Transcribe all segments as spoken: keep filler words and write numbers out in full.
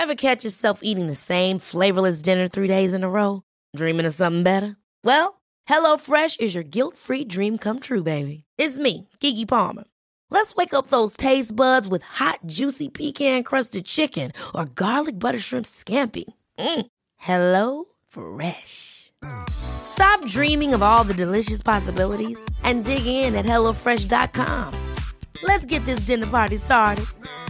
Ever catch yourself eating the same flavorless dinner three days in a row? Dreaming of something better? Well, HelloFresh is your guilt-free dream come true, baby. It's me, Keke Palmer. Let's wake up those taste buds with hot, juicy pecan-crusted chicken or garlic butter shrimp scampi. Mm. Hello Fresh. Stop dreaming of all the delicious possibilities and dig in at hello fresh dot com. Let's get this dinner party started.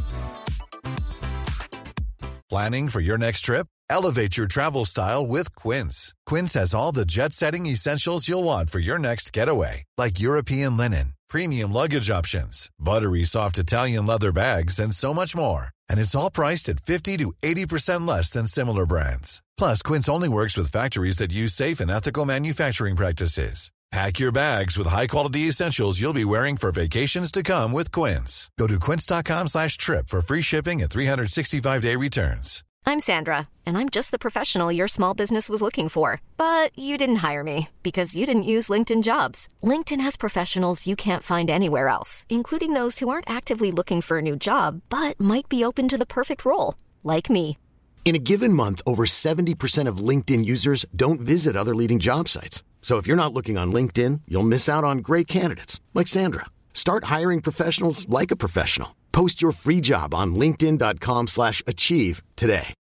Planning for your next trip? Elevate your travel style with Quince. Quince has all the jet-setting essentials you'll want for your next getaway, like European linen, premium luggage options, buttery soft Italian leather bags, and so much more. And it's all priced at fifty to eighty percent less than similar brands. Plus, Quince only works with factories that use safe and ethical manufacturing practices. Pack your bags with high-quality essentials you'll be wearing for vacations to come with Quince. Go to quince.com slash trip for free shipping and three sixty-five day returns. I'm Sandra, and I'm just the professional your small business was looking for. But you didn't hire me because you didn't use LinkedIn Jobs. LinkedIn has professionals you can't find anywhere else, including those who aren't actively looking for a new job, but might be open to the perfect role, like me. In a given month, over seventy percent of LinkedIn users don't visit other leading job sites. So if you're not looking on LinkedIn, you'll miss out on great candidates like Sandra. Start hiring professionals like a professional. Post your free job on linkedin.com slash achieve today.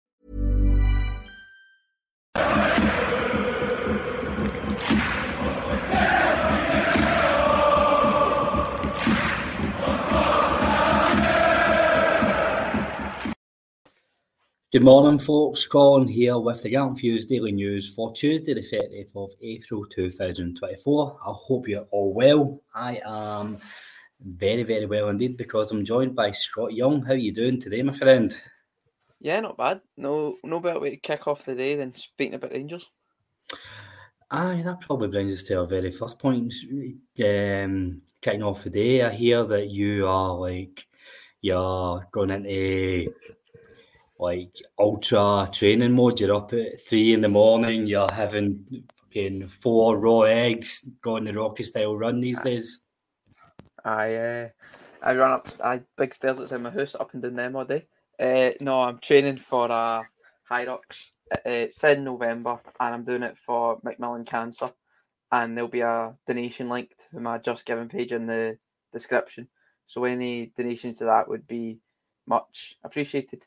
Good morning, folks. Colin here with the Gallant Fuse Daily News for Tuesday, the thirtieth of April, two thousand twenty-four. I hope you're all well. I am very, very well indeed because I'm joined by Scott Young. How are you doing today, my friend? Yeah, not bad. No, no better way to kick off the day than speaking about Rangers. Aye, that probably brings us to our very first point. Um, kicking off the day, I hear that you are like you're going into like ultra training mode. You're up at three in the morning. You're having fucking four raw eggs, going the Rocky style run these days. I uh, I run up I big stairs outside my house, up and down them all day. Uh, no, I'm training for uh, Hyrox. Uh, it's in November, and I'm doing it for Macmillan Cancer. And there'll be a donation link to my Just Giving page in the description. So any donation to that would be much appreciated.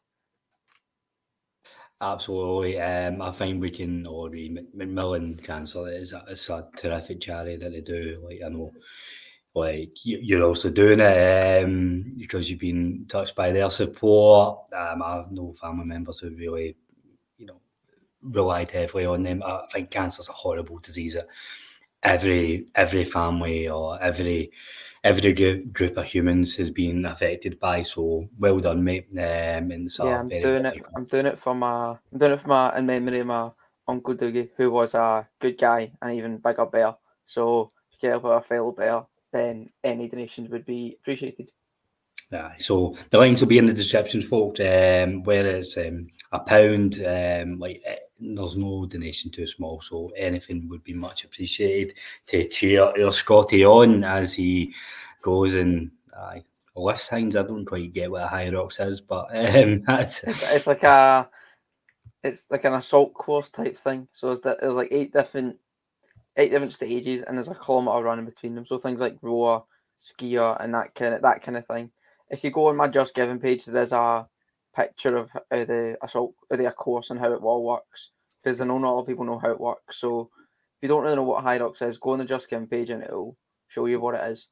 Absolutely. Um, I find we can all agree Macmillan Cancer is a, it's a terrific charity that they do. Like I know, like you, you're also doing it um, because you've been touched by their support. Um, I have no family members who really, you know, relied heavily on them. I think cancer's a horrible disease that every every family or every every group, group of humans has been affected by. So well done, mate. Um, and it's yeah, I'm doing it. I'm doing it for my. I'm doing it for my in memory of my uncle Doogie, who was a good guy and even bigger bear. So if you get up with a fellow bear, then any donations would be appreciated. Yeah, so the links will be in the description, folks. Um, where it's um, a pound, um, like there's no donation too small, so anything would be much appreciated to cheer our Scotty on as he goes and uh, lift signs. I don't quite get what a Hyrox is, but um, that's it's, it's like a it's like an assault course type thing. So it's that there's like eight different eight different stages, and there's a kilometre run in between them. So things like rower, skier, and that kind of that kind of thing. If you go on my Just Giving page, there is a picture of how the assault, of the course and how it all works. Because I know not all people know how it works. So if you don't really know what Hyrox is, go on the Just Giving page and it'll show you what it is.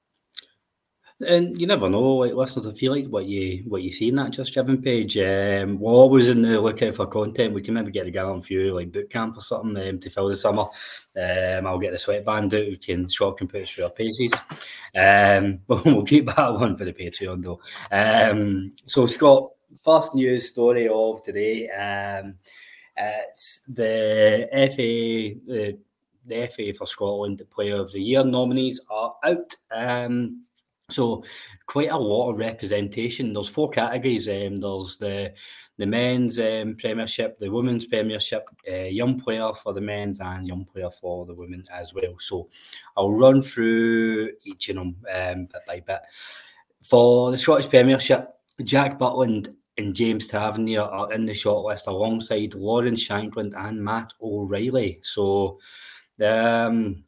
And you never know, like listeners, if you like what you what you see in that Just Giving page, um, we're always in the lookout for content. We can maybe get a Gallant Few like boot camp or something um, to fill the summer. Um, I'll get the sweatband out. We can Scott can put us through our pages. Um, but we'll keep that one for the Patreon though. Um, so Scott, first news story of today. Um, it's the F A. The, the F A for Scotland Player of the Year nominees are out. Um, So quite a lot of representation. There's four categories. Um, there's the the men's um, Premiership, the women's Premiership, uh, young player for the men's and young player for the women as well. So I'll run through each of them um, bit by bit. For the Scottish Premiership, Jack Butland and James Tavernier are in the shortlist alongside Lauren Shankland and Matt O'Reilly. So um,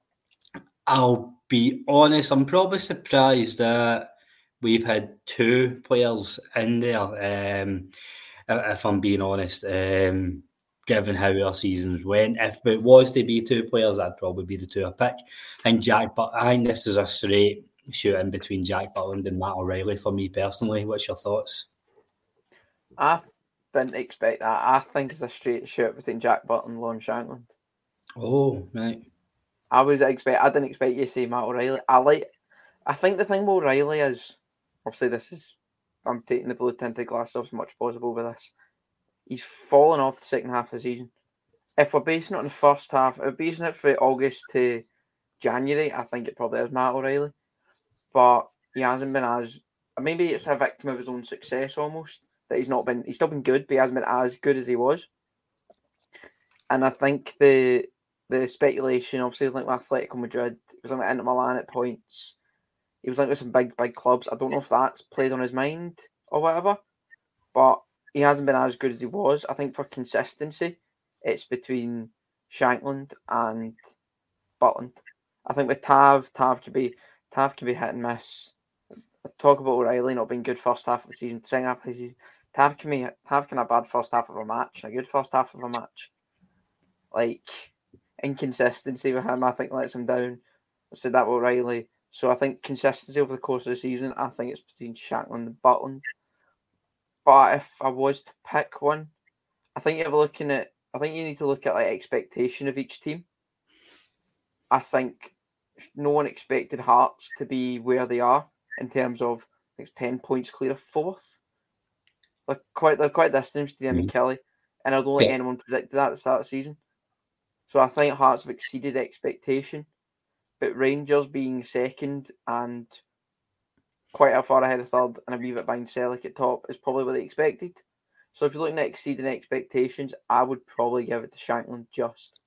I'll be honest, I'm probably surprised that we've had two players in there, um, if I'm being honest, um, given how our seasons went. If it was to be two players, that'd probably be the two I pick. And Jack, but I think this is a straight shoot in between Jack Butland and Matt O'Reilly for me personally. What's your thoughts? I didn't expect that. I think it's a straight shoot between Jack Butland and Lauren Shankland. Oh, right. I was expect. I didn't expect you to say Matt O'Reilly. I like. I think the thing with O'Reilly is, obviously, this is. I'm taking the blue tinted glasses off as much as possible with this. He's fallen off the second half of the season. If we're basing it on the first half, if we're basing it from August to January, I think it probably is Matt O'Reilly. But he hasn't been as. Maybe it's a victim of his own success almost. That he's not been. He's still been good, but he hasn't been as good as he was. And I think the the speculation, obviously, was linked with Atletico Madrid. He was linked with Inter Milan at points. He was linked with some big, big clubs. I don't know if that's played on his mind or whatever, but he hasn't been as good as he was. I think for consistency, it's between Shankland and Butland. I think with Tav, Tav could be Tav can be hit and miss. I talk about O'Reilly not being good first half of the season, second half of the season. Tav can be Tav can have a bad first half of a match, and a good first half of a match. Like inconsistency with him, I think lets him down. I said that with O'Reilly. So I think consistency over the course of the season, I think it's between Shankland and Butland. But if I was to pick one, I think you're looking at. I think you need to look at like expectation of each team. I think no one expected Hearts to be where they are in terms of I think it's ten points clear of fourth. Like quite, they're quite distant to Jimmy mm-hmm. Kelly, and I don't think yeah. anyone predicted that at the start of the season. So I think Hearts have exceeded expectation. But Rangers being second and quite a far ahead of third and a wee bit behind Celtic at top is probably what they expected. So if you're looking at exceeding expectations, I would probably give it to Shankland just.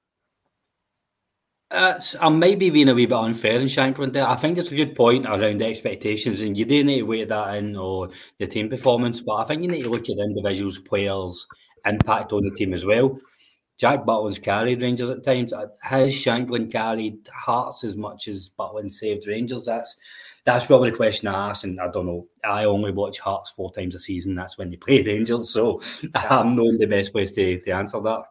Uh, I might be being a wee bit unfair in Shankland there. I think it's a good point around the expectations, and you do need to weight that in or the team performance, but I think you need to look at the individuals, players' impact on the team as well. Jack Butland's carried Rangers at times. Has Shankland carried Hearts as much as Butland saved Rangers? That's that's probably the question I ask, and I don't know. I only watch Hearts four times a season. That's when they play Rangers, so I'm not the best place to, to answer that.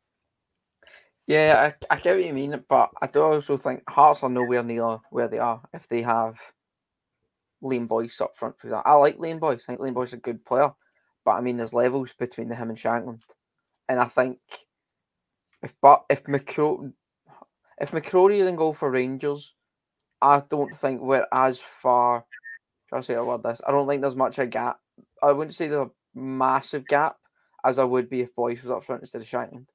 Yeah, I, I get what you mean, but I do also think Hearts are nowhere near where they are if they have Liam Boyce up front, for example. I like Liam Boyce. I think Liam Boyce is a good player, but I mean, there's levels between him and Shankland, and I think. If but if McCrory if McCrory didn't go for Rangers, I don't think we're as far. Try to say a word this. I don't think there's much a gap. I wouldn't say there's a massive gap as I would be if Boyce was up front instead of Shankland.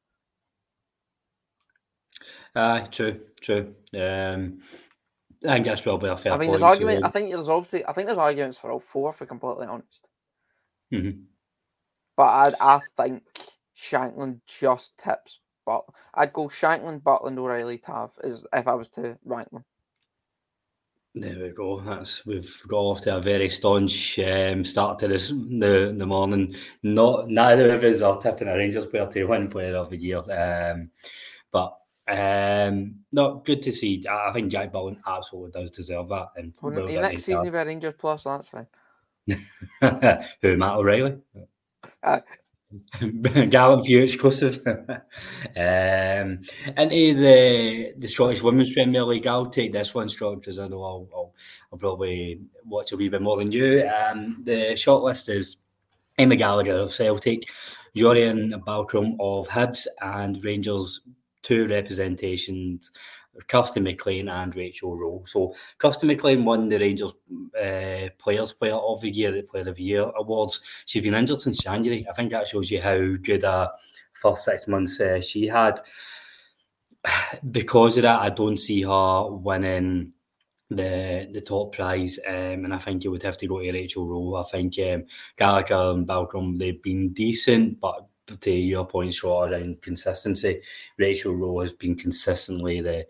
Ah, uh, true, true. Um, I think that's probably a fair I mean, point. there's argument. So... I think there's obviously. I think there's arguments for all four, if we're completely honest. Mm-hmm. But I, I think Shankland just tips. But I'd go Shankland, Butland, O'Reilly, Tav is if I was to rank them. There we go. That's we've got off to a very staunch um, start to this the the morning. Not neither of us are tipping a Rangers player to win Player of the Year. Um, but um, no, good to see. I think Jack Butland absolutely does deserve that. And well, well next season, he'll be a Rangers plus, so that's fine. Who, Matt O'Reilly? Uh, Gallant View exclusive. um, into the the Scottish Women's Premier League, I'll take this one strong because I know I'll, I'll, I'll probably watch a wee bit more than you. Um, the shortlist is Emma Gallagher of Celtic, Jorian Balcom of Hibs, and Rangers two representations, Kirsty McLean and Rachel Rowe. So Kirsty McLean won the Rangers uh, Players Player of the Year, the Player of the Year awards. She's been injured since January. I think that shows you how good a first six months uh, she had. Because of that, I don't see her winning the the top prize, um, and I think you would have to go to Rachel Rowe. I think um, Gallagher and Balcom, they've been decent, but to your point, Shaw, around consistency, Rachel Rowe has been consistently the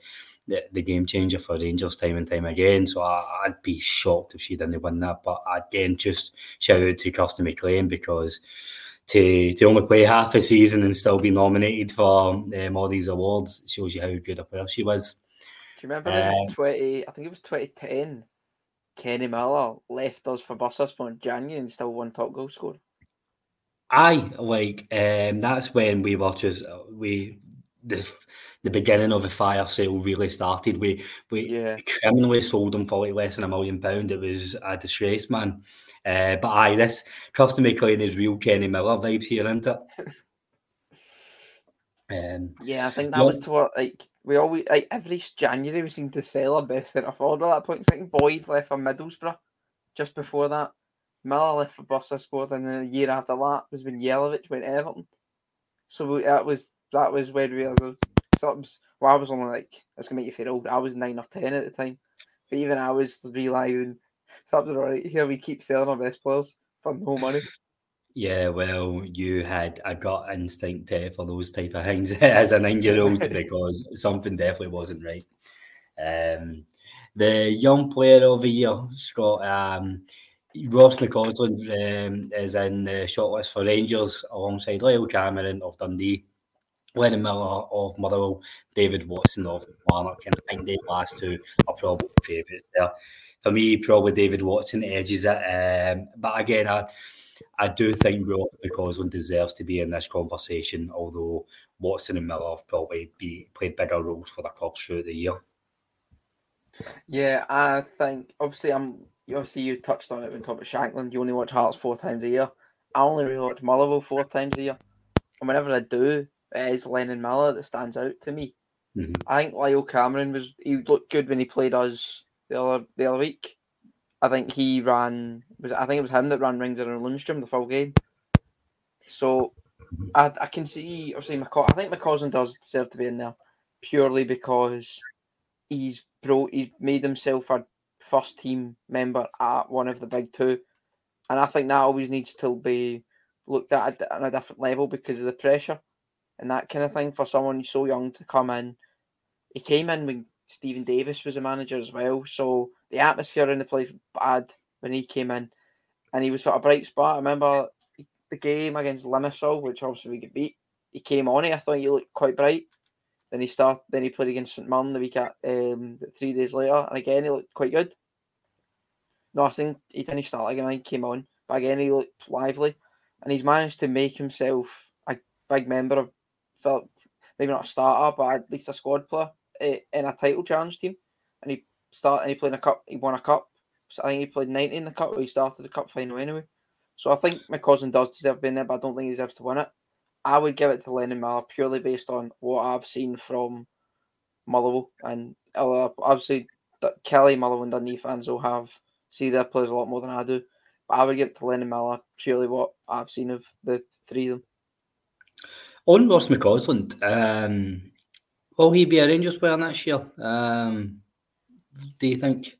the, the game changer for Rangers time and time again. So I, I'd be shocked if she didn't win that. But again, just shout out to Kirsty McLean, because to to only play half a season and still be nominated for um, all these awards shows you how good a player she was. Do you remember uh, in twenty? I think it was twenty ten. Kenny Miller left us for Busaspor in January and still won top goal scorer. Aye, like um, that's when we were just we the the beginning of the fire sale really started. We we yeah. criminally sold him for like less than a million pound. It was a disgrace, man. Uh, but aye, this Kirsty McLean is real Kenny Miller vibes here, isn't it? um, yeah, I think that was to what like we always like every January we seemed to sell our best centre forward at that point. I think Boyd left for Middlesbrough just before that. Miller left for Busaspor, and then a year after that was when Jelavic went to Everton. So we, that was that was when we were. So was, well, I was only like, it's gonna make you feel old. I was nine or ten at the time, but even I was realising something right here. We keep selling our best players for no money. Yeah, well, you had a gut instinct uh, for those type of things as a nine-year-old because something definitely wasn't right. Um, the young player of the year, Scott. Um, Ross McCausland um, is in the shortlist for Rangers alongside Lyle Cameron of Dundee, Lennon Miller of Motherwell, David Watson of Lanark, and I think the last two are probably favourites there. For me, probably David Watson edges it. Um, but again, I, I do think Ross McCausland deserves to be in this conversation, although Watson and Miller have probably be, played bigger roles for their clubs throughout the year. Yeah, I think, obviously, I'm... Obviously, you touched on it when talking about Shankland. You only watch Hearts four times a year. I only really watch Motherwell four times a year. And whenever I do, it is Lennon Miller that stands out to me. Mm-hmm. I think Lyle Cameron, was he looked good when he played us the other the other week. I think he ran... was I think it was him that ran Ringer and Lundstrom the full game. So, I, I can see... Obviously, McCaw- I think McCausland does deserve to be in there purely because he's, bro- he's made himself a first team member at one of the big two, and I think that always needs to be looked at on a different level because of the pressure and that kind of thing for someone so young to come in. He came in when Stephen Davis was a manager as well, so the atmosphere in the place was bad when he came in, and he was sort of bright spot. I remember the game against Limassol, which obviously we get beat. He came on it. I thought he looked quite bright. Then he started. Then he played against St Mirren the week at um, three days later, and again he looked quite good. No, I think he didn't start again. He came on, but again he looked lively, and he's managed to make himself a big member of, felt maybe not a starter, but at least a squad player in a title challenge team. And he started. And he played in a cup. He won a cup. So I think he played ninety in the cup. Or he started the cup final anyway. So I think McCausland does deserve being there, but I don't think he deserves to win it. I would give it to Lennon Miller purely based on what I've seen from Motherwell. And uh, obviously, Kelly, Motherwell and Dundee fans will have see their players a lot more than I do. But I would give it to Lennon Miller purely what I've seen of the three of them. On Ross McCausland, um, will he be a Rangers player next year? Um, do you think?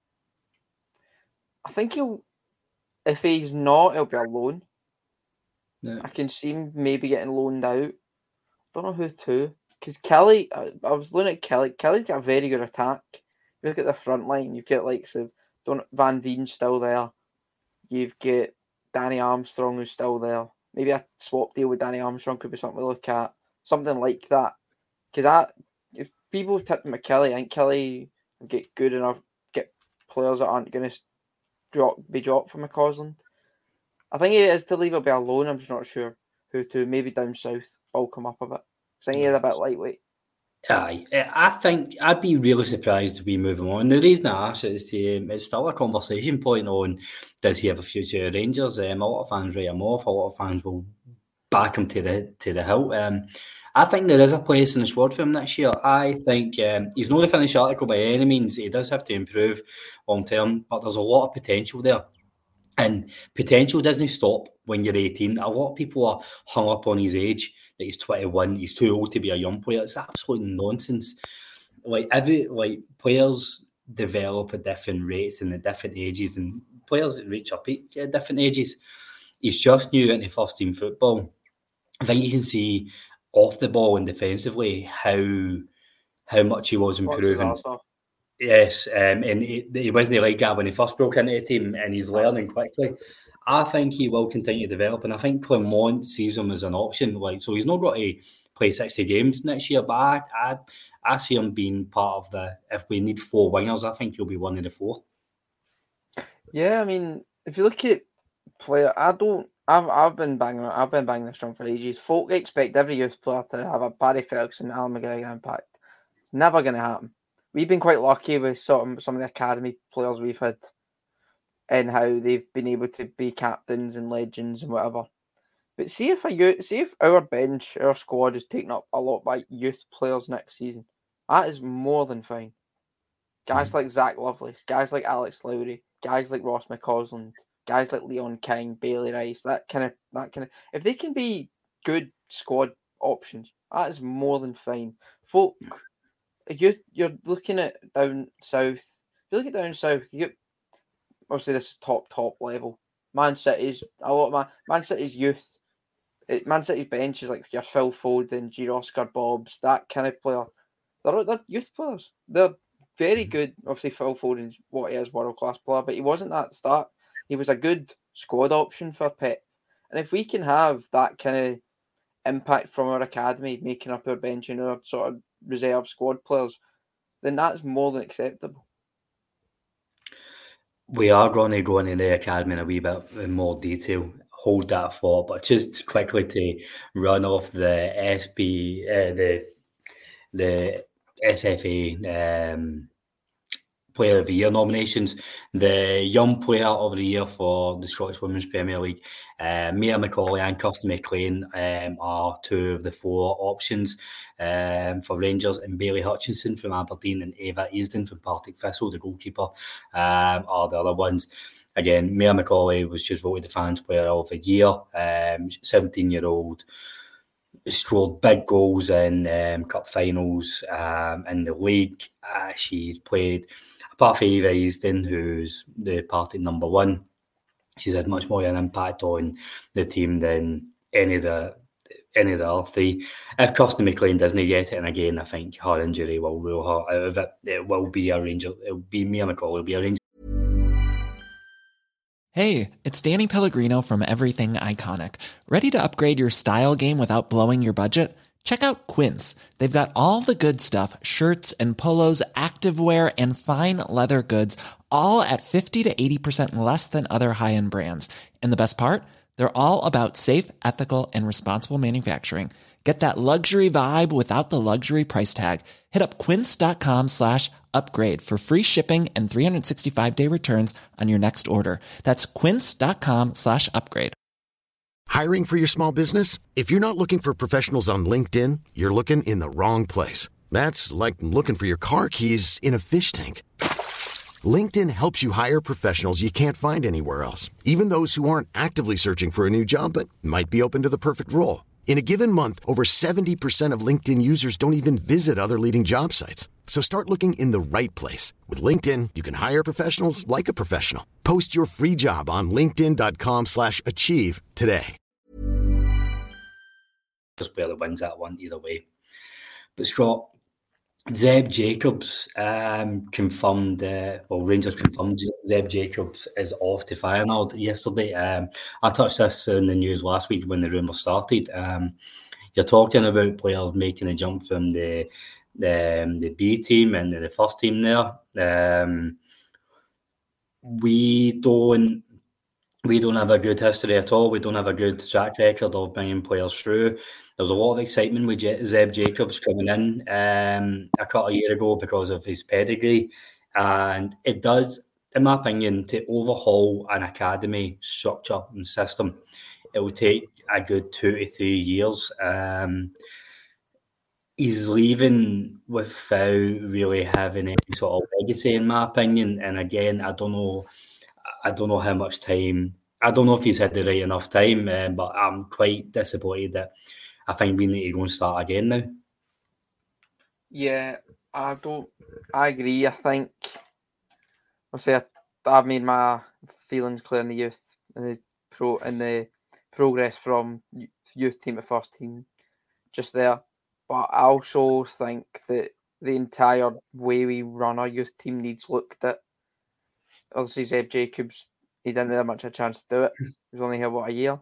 I think he'll... If he's not, he'll be a loan. No. I can see him maybe getting loaned out. Don't know who to. Because Kelly, I, I was looking at Kelly. Kelly's got a very good attack. You look at the front line, you've got like so Don Van Veen still there. You've got Danny Armstrong who's still there. Maybe a swap deal with Danny Armstrong could be something to look at. Something like that. Because I, if people tipped him at Kelly, I think Kelly will get good enough, get players that aren't going to drop be dropped from McCausland. I think he is to leave it be alone. I'm just not sure who to. Maybe down south, bulk him up a bit. I think he is a bit lightweight. Aye, I think I'd be really surprised if we move him on. The reason I ask is um, it's still a conversation point on does he have a future at Rangers? Um, a lot of fans write him off. A lot of fans will back him to the to the hilt. Um, I think there is a place in the squad for him next year. I think um, he's not a finished article by any means. He does have to improve long term, but there's a lot of potential there. And potential doesn't stop when you're eighteen. A lot of people are hung up on his age, that he's twenty-one, he's too old to be a young player. It's absolute nonsense. Like every like players develop at different rates and at different ages, and players reach up at different ages. He's just new into first team football. I think you can see off the ball and defensively how how much he was What's his improving. arse off? Yes, um, and he, he wasn't like that when he first broke into the team, and he's learning quickly. I think he will continue to develop, and I think Clermont sees him as an option. Like, so he's not got to play sixty games next year, but I, I, I see him being part of the. If we need four wingers, I think he'll be one of the four. Yeah, I mean, if you look at player, I don't. I've I've been banging. I've been banging this drum for ages. Folk expect every youth player to have a Barry Ferguson, Alan McGregor impact. It's never going to happen. We've been quite lucky with some some of the academy players we've had, and how they've been able to be captains and legends and whatever. But see if a youth, see if our bench, our squad is taken up a lot by youth players next season. That is more than fine. Guys like Zach Lovelace, guys like Alex Lowry, guys like Ross McCausland, guys like Leon King, Bailey Rice, that kind of that kind of if they can be good squad options, that is more than fine. Folk, you you're looking at down south. If you look at down south, you get obviously this is top top level. Man City's a lot of Man, Man City's youth. It, Man City's bench is like your Phil Foden, G. Oscar Bobbs, that kind of player. They're they're youth players. They're very good. Obviously, Phil Foden's what he is, world class player, but he wasn't at the start. He was a good squad option for Pep. And if we can have that kind of impact from our academy, making up our bench and our sort of reserve squad players, then that's more than acceptable. We are going to go into the academy in a wee bit in more detail. Hold that thought, but just quickly to run off the S P, uh, the the S F A um, Player of the Year nominations. The Young Player of the Year for the Scottish Women's Premier League, uh, Mia McCauley and Kirsty McLean um, are two of the four options um, for Rangers, and Bailey Hutchinson from Aberdeen and Eva Easton from Partick Thistle, the goalkeeper, um, are the other ones. Again, Mia McCauley was just voted the Fans Player of the Year, um, seventeen-year-old. Scored big goals in um, cup finals um, in the league. Uh, she's played, apart from Eva Easton, who's the party number one, she's had much more of an impact on the team than any of the any of the other three. If Kirsty McLean doesn't get it, and again, I think her injury will rule her out of it, it will be a Ranger. It will be Mia McCauley, it will be a Ranger. Hey, it's Danny Pellegrino from Everything Iconic. Ready to upgrade your style game without blowing your budget? Check out Quince. They've got all the good stuff, shirts and polos, activewear, and fine leather goods, all at fifty to eighty percent less than other high-end brands. And the best part? They're all about safe, ethical, and responsible manufacturing. Get that luxury vibe without the luxury price tag. Hit up quince.com slash upgrade for free shipping and three sixty-five day returns on your next order. That's quince.com slash upgrade. Hiring for your small business? If you're not looking for professionals on LinkedIn, you're looking in the wrong place. That's like looking for your car keys in a fish tank. LinkedIn helps you hire professionals you can't find anywhere else, even those who aren't actively searching for a new job but might be open to the perfect role. In a given month, over seventy percent of LinkedIn users don't even visit other leading job sites. So start looking in the right place. With LinkedIn, you can hire professionals like a professional. Post your free job on linkedin.com slash achieve today. Just player that wins that one either way. But Scott, Zeb Jacobs um, confirmed, uh, well, Rangers confirmed Zeb Jacobs is off to Feyenoord yesterday. Um, I touched this in the news last week when the rumour started. Um, you're talking about players making a jump from the the, um, the B team and the first team there. Um, we don't we don't have a good history at all. We don't have a good track record of bringing players through. There was a lot of excitement with Je- Zeb Jacobs coming in um, a couple of years ago because of his pedigree. And it does, in my opinion, to overhaul an academy structure and system, it will take a good two to three years. Um, he's leaving without really having any sort of legacy, in my opinion. And again, I don't know I don't know how much time. I don't know if he's had the right enough time, um, but I'm quite disappointed that I think we need to go and start again now. Yeah, I don't. I agree. I think I'll say I, I've made my feelings clear in the youth and the pro and the progress from youth team to first team just there. But I also think that the entire way we run our youth team needs looked at. Obviously, Zeb Jacobs, he didn't really have much of a chance to do it. He was only here, what, a year?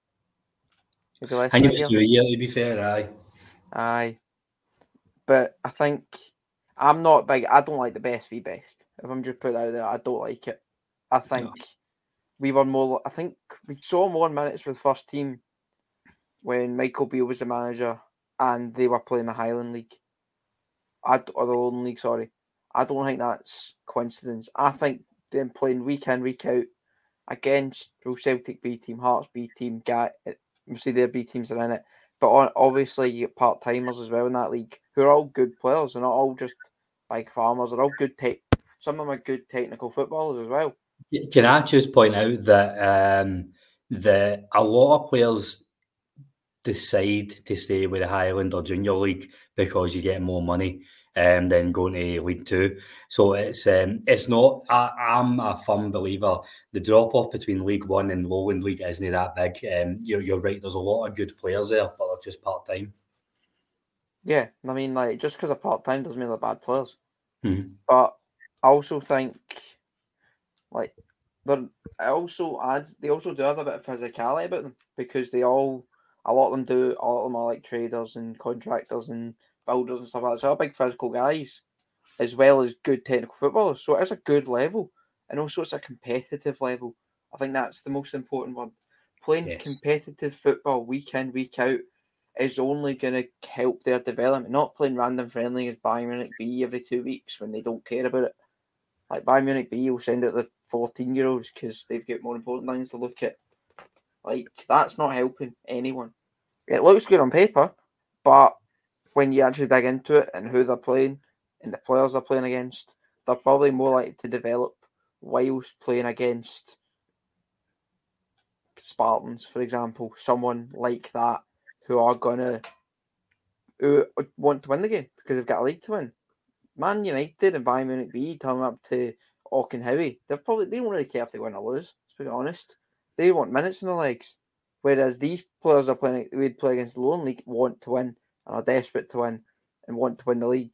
Maybe less I think than it a was year. two a year, to be fair, aye. Aye. But I think I'm not big. I don't like the best v best. If I'm just put it out there, I don't like it. I think No. we were more. I think we saw more minutes with first team when Michael Beale was the manager and they were playing the Highland League. I or the Lowland League. Sorry, I don't think that's coincidence. I think them playing week in week out against Celtic B team, Hearts B team, Gat. Obviously their B teams are in it. But on, obviously, you get part timers as well in that league who are all good players. They're not all just big farmers. They're all good. Te- Some of them are good technical footballers as well. Can I just point out that um, that a lot of players decide to stay with the Highland or Junior League because you get more money um, than going to League Two. So it's um, it's not. I, I'm a firm believer. The drop off between League One and Lowland League isn't that big. Um, you're you're right. There's a lot of good players there, but they're just part time. Yeah, I mean, like just because they're part time doesn't mean they're bad players. Mm-hmm. But I also think, like, they also adds. They also do have a bit of physicality about them because they all. A lot of them do. A lot of them are like traders and contractors and builders and stuff like that. So they're big physical guys, as well as good technical footballers. So it's a good level, and also it's a competitive level. I think that's the most important one. Playing Yes. competitive football week in, week out is only going to help their development. Not playing random friendly as Bayern Munich B every two weeks when they don't care about it. Like Bayern Munich B will send out the fourteen-year-olds because they've got more important things to look at. Like, that's not helping anyone. It looks good on paper, but when you actually dig into it and who they're playing and the players they're playing against, they're probably more likely to develop whilst playing against Spartans, for example, someone like that who are gonna who want to win the game because they've got a league to win. Man United and Bayern Munich B turning up to Auchenhowie, they're probably they don't really care if they win or lose. To be honest, they want minutes in the legs. Whereas these players are playing, we'd play against the Lowland League, want to win and are desperate to win and want to win the league.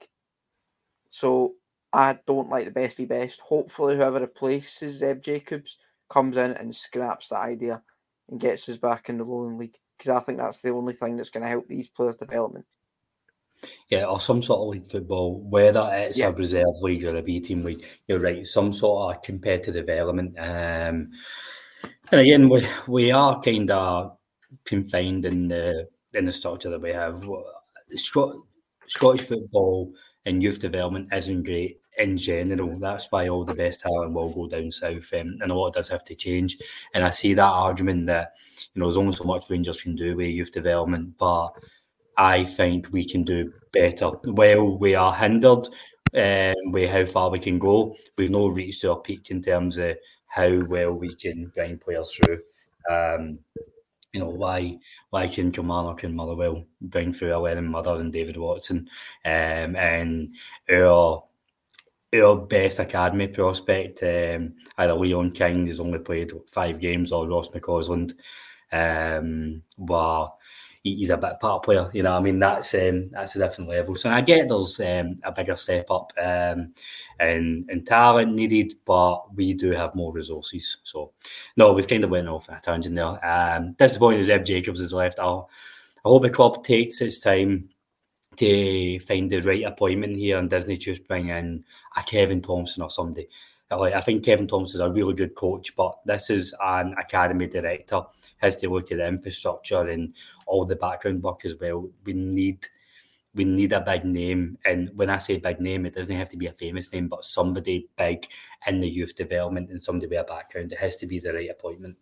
So I don't like the best v best. Hopefully, whoever replaces Zeb Jacobs comes in and scraps that idea and gets us back in the Lowland League because I think that's the only thing that's going to help these players' development. Yeah, or some sort of league football, whether it's Yeah. a reserve league or a B team league. You're right, some sort of competitive element. Um, and again, we we are kind of confined in the in the structure that we have. Scot- Scottish football and youth development isn't great in general. That's why all the best talent will go down south, um, and a lot does have to change. And I see that argument that you know there's only so much Rangers can do with youth development, but I think we can do better. Well, we are hindered um, with how far we can go. We've not reached our peak in terms of how well we can bring players through. Um, you know, why why can Kilmarnock and Motherwell bring through a Lennon Mother and David Watson um, and our our best academy prospect, um, either Leon King, who's only played five games, or Ross McCausland, um, were he's a bit part player, you know. I mean, that's um, that's a different level. So I get there's um, a bigger step up um, in in talent needed, but we do have more resources. So no, we've kind of went off a tangent there. Um, disappointing as Zeb Jacobs has left. I'll, I hope the club takes its time to find the right appointment here and Disney just bring in a Kevin Thompson or somebody. Like, I think Kevin Thompson is a really good coach, but this is an academy director. Has to look at the infrastructure and all the background work as well. We need we need a big name, and when I say big name, it doesn't have to be a famous name, but somebody big in the youth development and somebody with a background. It has to be the right appointment.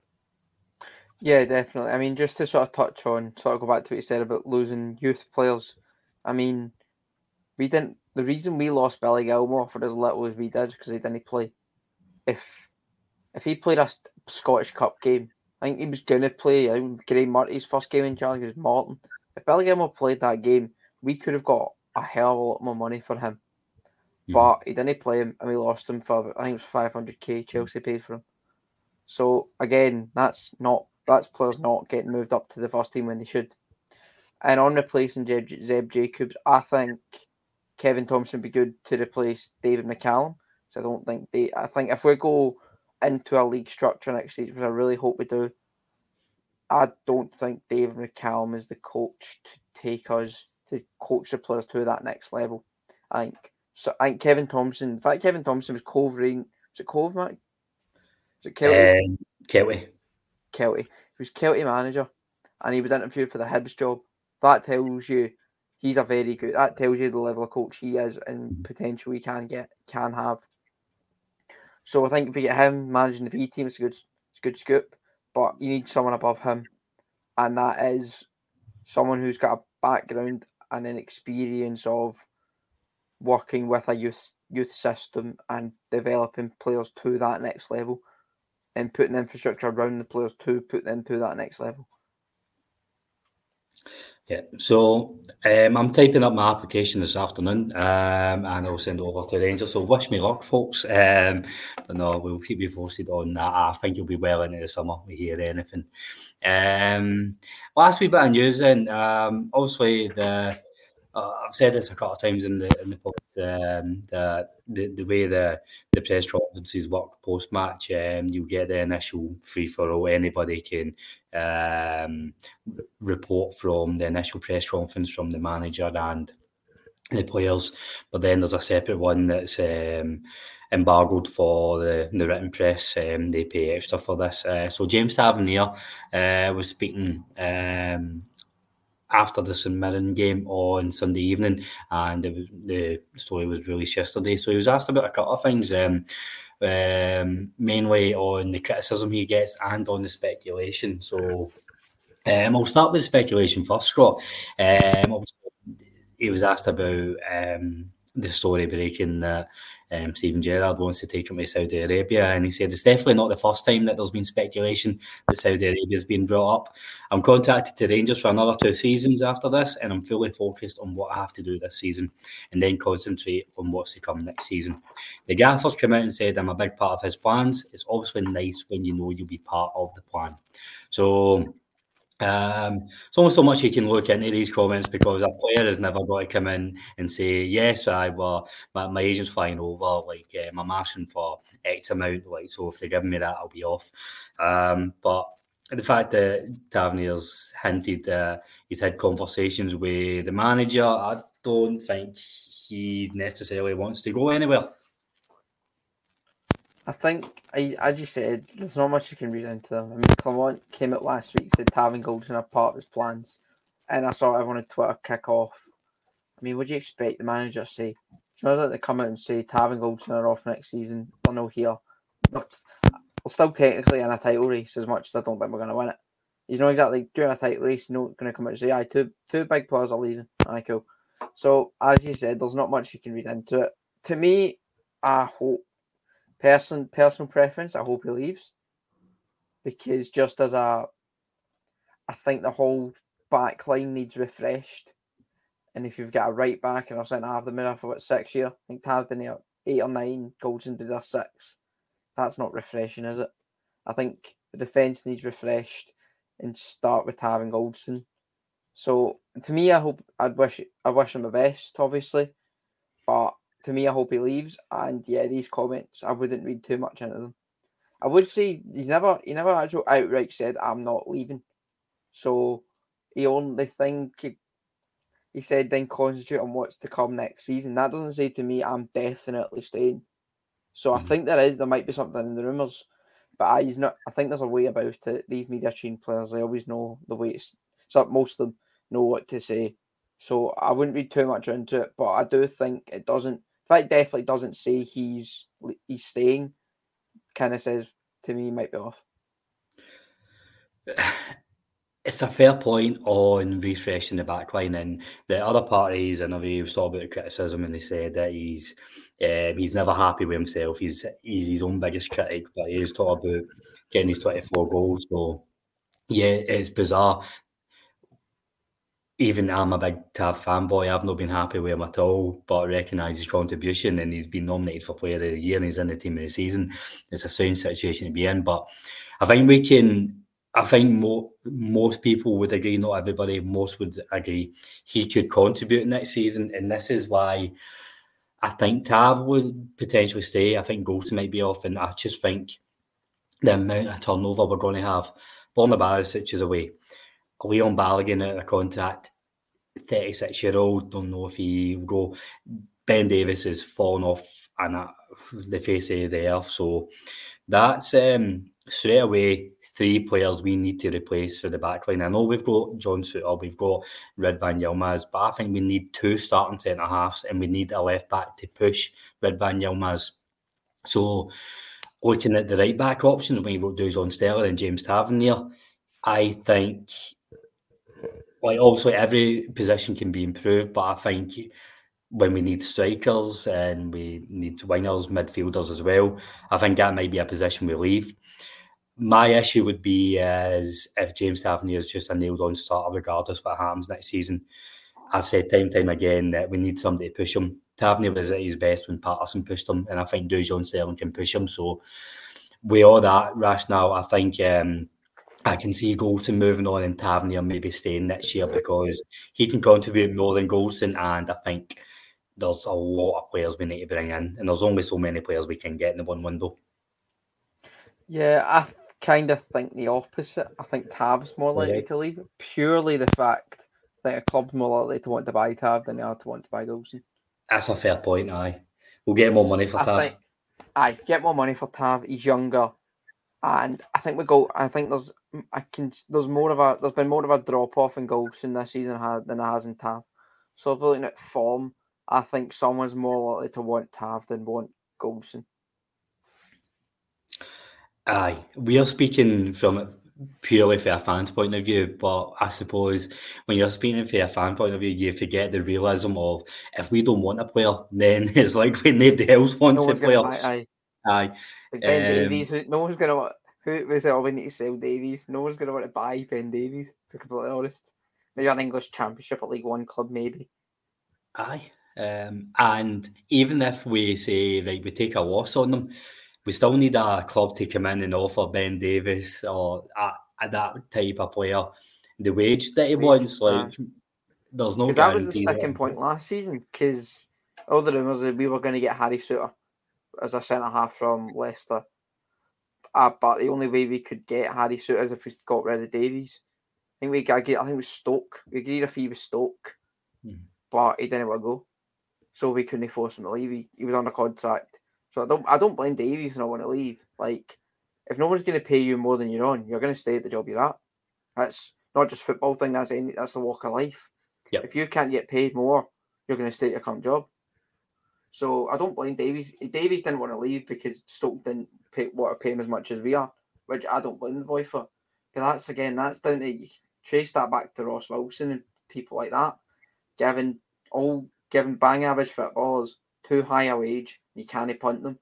Yeah, definitely. I mean, just to sort of touch on, sort of go back to what you said about losing youth players. I mean, we didn't. The reason we lost Billy Gilmore for as little as we did because he didn't play. If if he played a Scottish Cup game, I think he was going to play. I think Graham Murty's first game in charge was Morton. If Billy Gilmore played that game, we could have got a hell of a lot more money for him. Mm-hmm. But he didn't play him, and we lost him for I think it was five hundred k. Chelsea paid for him. So again, that's not that's players not getting moved up to the first team when they should. And on replacing Zeb, Zeb Jacobs, I think Kevin Thompson be good to replace David McCallum. So I don't think they. I think if we go into a league structure next season, which I really hope we do, I don't think David McCallum is the coach to take us to coach the players to that next level. I think so. I think Kevin Thompson. In fact, Kevin Thompson was Cove Rain. Was it Cove, Matt? Was it Kelty? Um, Kelty. Kelty. He was Kelty manager, and he was interviewed for the Hibs job. That tells you he's a very good. That tells you the level of coach he is and potential he can get, can have. So I think if we get him managing the B team, it's a good, it's a good scoop. But you need someone above him, and that is someone who's got a background and an experience of working with a youth youth system and developing players to that next level, and putting infrastructure around the players to put them to that next level. Yeah, so um, I'm typing up my application this afternoon, um, and I'll send it over to Rangers. So wish me luck, folks. Um, but no, we'll keep you posted on that. I think you'll be well into the summer. We hear anything. Um, last wee bit of news, then. Um, obviously, the uh, I've said this a couple of times in the in the pod. Um, the, the the way the the press conferences work post match, um, you get the initial free for all. Anybody can um, report from the initial press conference from the manager and the players, but then there's a separate one that's um, embargoed for the, the written press. Um, they pay extra for this. Uh, so James Tavernier uh, was speaking Um, after the St Mirren game on Sunday evening, and it was, the story was released yesterday. So he was asked about a couple of things, um, um, mainly on the criticism he gets and on the speculation. So um, I'll start with the speculation first, Scott. Um, he was asked about um, the story breaking that um, Steven Gerrard wants to take him to Saudi Arabia, and he said it's definitely not the first time that there's been speculation that Saudi Arabia has been brought up. I'm contracted to Rangers for another two seasons after this, and I'm fully focused on what I have to do this season and then concentrate on what's to come next season. The gaffers came out and said I'm a big part of his plans. It's obviously nice when you know you'll be part of the plan. So Um, it's only so much you can look into these comments, because a player has never got to come in and say, yes, I well, my, my agent's flying over, like um, I'm asking for X amount, like, so if they give me that, I'll be off. Um, but the fact that Tavernier's hinted that he's had conversations with the manager, I don't think he necessarily wants to go anywhere. I think, as you said, there's not much you can read into them. I mean, Clement came out last week, said Taven Goldson are part of his plans, and I saw everyone on Twitter kick off. I mean, what do you expect the manager to say? It's not like they come out and say Taven Goldson are off next season, they're not here. But we're still technically in a title race, as much as I don't think we're going to win it. He's not exactly doing a title race, not going to come out and say, aye, two, two big players are leaving. Aye, cool. So, as you said, there's not much you can read into it. To me, I hope, Person, personal preference, I hope he leaves, because just as a, I think the whole back line needs refreshed, and if you've got a right back and a centre half, the middle for about six years, I think Tav's been there eight or nine, Goldson did a six. That's not refreshing, is it? I think the defence needs refreshed and start with Tav and Goldson. So to me, I hope I'd wish I wish him the best, obviously, but. To me, I hope he leaves, and yeah, these comments, I wouldn't read too much into them. I would say he's never, he never actually outright said, I'm not leaving. So, he only think, he, he said, then concentrate on what's to come next season. That doesn't say to me, I'm definitely staying. So, I think there is, there might be something in the rumours, but I, he's not, I think there's a way about it. These media trained players, they always know the way it's, so most of them know what to say. So, I wouldn't read too much into it, but I do think it doesn't, in fact, definitely doesn't say he's he's staying. Kind of says to me he might be off. It's a fair point on refreshing the backline, and the other parties. I know he was talking about the criticism, and they said that he's um, he's never happy with himself. He's he's his own biggest critic, but he was talking about getting his twenty-four goals. So yeah, it's bizarre. Even I'm a big Tav fanboy. I've not been happy with him at all, but I recognise his contribution, and he's been nominated for Player of the Year, and he's in the team of the season. It's a sound situation to be in, but I think we can I think mo- most people would agree, not everybody, most would agree he could contribute next season. And this is why I think Tav would potentially stay. I think Goldson might be off. And I just think the amount of turnover we're going to have. Borna Barisic is away. Leon Balogun out of contract. thirty-six-year-old, don't know if he will go. Ben Davies has fallen off and uh, the face of the earth. So that's um, straight away three players we need to replace for the backline. I know we've got John Souttar, we've got Ridvan Yilmaz, but I think we need two starting centre-halves and we need a left-back to push Ridvan Yilmaz. So looking at the right-back options, when you've got Dujon Sterling and James Tavernier, I think, like, obviously every position can be improved, but I think when we need strikers and we need wingers, midfielders as well, I think that might be a position we leave. My issue would be is if James Tavernier is just a nailed-on starter, regardless what happens next season. I've said time and time again that we need somebody to push him. Tavernier was at his best when Patterson pushed him, and I think Dujon Sterling can push him. So with all that rationale, I think um, I can see Goldson moving on and Tavernier maybe staying next year because he can contribute more than Goldson, and I think there's a lot of players we need to bring in, and there's only so many players we can get in the one window. Yeah, I th- kind of think the opposite. I think Tav's more likely Right. to leave, purely the fact that a club's more likely to want to buy Tav than they are to want to buy Goldson. That's a fair point, aye. We'll get more money for I Tav. think, aye, get more money for Tav. He's younger, and I think we go. I think there's, I can. There's more of a. There's been more of a drop off in Goldson this season than there has in Tav. So if we're looking at form, I think someone's more likely to want Tav than want Goldson. Aye, we are speaking from it purely from a fan's point of view, but I suppose when you're speaking from a fan point of view, you forget the realism of if we don't want a player, then it's like when nobody else wants No a one's going player. to buy. Aye, Aye, like Ben um, Davies. Who, no one's going to want. Who was it? Oh, we need to sell Davies. No one's going to want to buy Ben Davies. To be completely honest, maybe an English Championship or League One club, maybe. aye. Um, and even if we say, right, we take a loss on them, we still need a club to come in and offer Ben Davies or a, a, that type of player the wage that he Wage, wants. Like, aye. there's no Because that was the guarantee sticking that- point last season. Because all the rumours that we were going to get Harry Souttar as a centre half from Leicester, uh, but the only way we could get Harry Souttar is if we got rid of Davies. I think we got. I think it was Stoke. We agreed a fee with Stoke, Hmm. but he didn't want to go, so we couldn't force him to leave. He, he was under contract, so I don't. I don't blame Davies for not want to leave. Like, if no one's going to pay you more than you're on, you're going to stay at the job you're at. That's not just football thing. That's any. That's the walk of life. Yep. If you can't get paid more, you're going to stay at your current job. So I don't blame Davies. Davies didn't want to leave because Stoke didn't pay, want to pay him as much as we are, which I don't blame the boy for. But that's again, that's down to, you trace that back to Ross Wilson and people like that, giving all giving bang average footballers too high a wage. You can't punt them.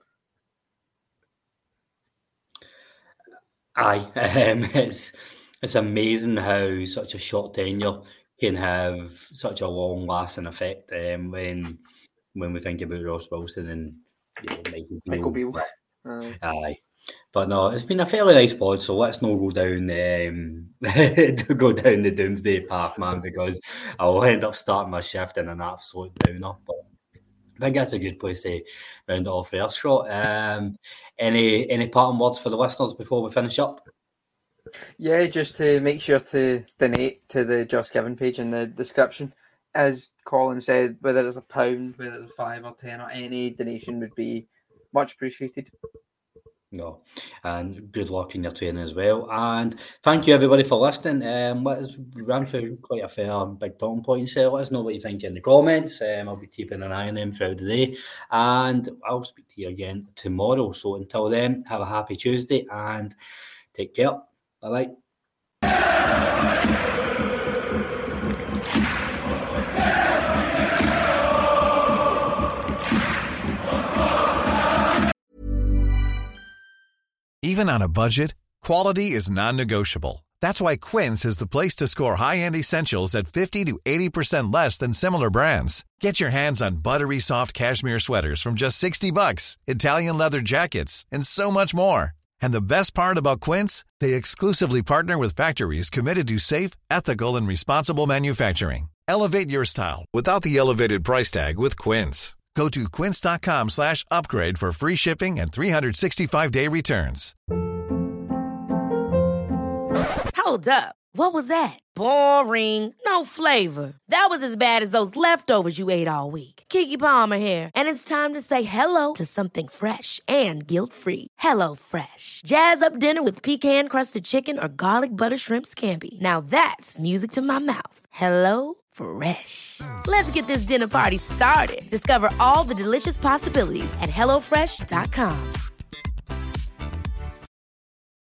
Aye, um, it's it's amazing how such a short tenure can have such a long lasting effect. Um, when when we think about Ross Wilson and you know, Michael Beale. Michael Beale. Uh, Aye, but no, it's been a fairly nice pod. So let's not go down um, go down the doomsday path, man, because I'll end up starting my shift in an absolute downer. But I think that's a good place to round it off there, Scott. Um, any any parting words for the listeners before we finish up? yeah, just to make sure to donate to the Just Giving page in the description. As Colin said, whether it's a pound, whether it's five or ten, or any donation would be much appreciated. No, and good luck in your training as well. And thank you everybody for listening. Um, let's run through quite a fair big talking points here. Let us know what you think in the comments. Um, I'll be keeping an eye on them throughout the day, and I'll speak to you again tomorrow. So until then, have a happy Tuesday and take care. Bye bye. Even on a budget, quality is non-negotiable. That's why Quince is the place to score high-end essentials at fifty to eighty percent less than similar brands. Get your hands on buttery soft cashmere sweaters from just sixty bucks, Italian leather jackets, and so much more. And the best part about Quince, they exclusively partner with factories committed to safe, ethical, and responsible manufacturing. Elevate your style without the elevated price tag with Quince. Go to quince.com slash upgrade for free shipping and three sixty-five day returns. Hold up. What was that? Boring. No flavor. That was as bad as those leftovers you ate all week. Keke Palmer here, and it's time to say hello to something fresh and guilt-free. Hello Fresh. Jazz up dinner with pecan-crusted chicken or garlic butter shrimp scampi. Now that's music to my mouth. Hello Fresh. Let's get this dinner party started. Discover all the delicious possibilities at hello fresh dot com.